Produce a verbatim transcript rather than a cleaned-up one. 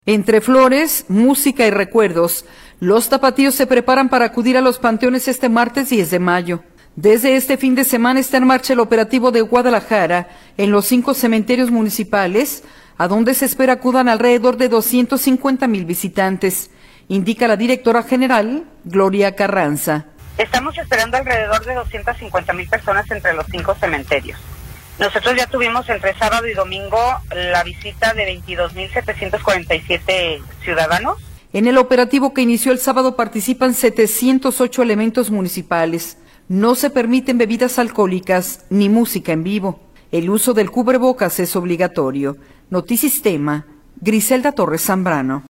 Entre flores, música y recuerdos, los tapatíos se preparan para acudir a los panteones este martes diez de mayo. Desde este fin de semana está en marcha el operativo de Guadalajara en los cinco cementerios municipales, a donde se espera acudan alrededor de doscientos cincuenta mil visitantes, indica la directora general, Gloria Carranza. Estamos esperando alrededor de doscientas cincuenta mil personas entre los cinco cementerios. Nosotros ya tuvimos entre sábado y domingo la visita de veintidós mil setecientos cuarenta y siete ciudadanos. En el operativo que inició el sábado participan setecientos ocho elementos municipales. No se permiten bebidas alcohólicas ni música en vivo. El uso del cubrebocas es obligatorio. Notisistema, Griselda Torres Zambrano.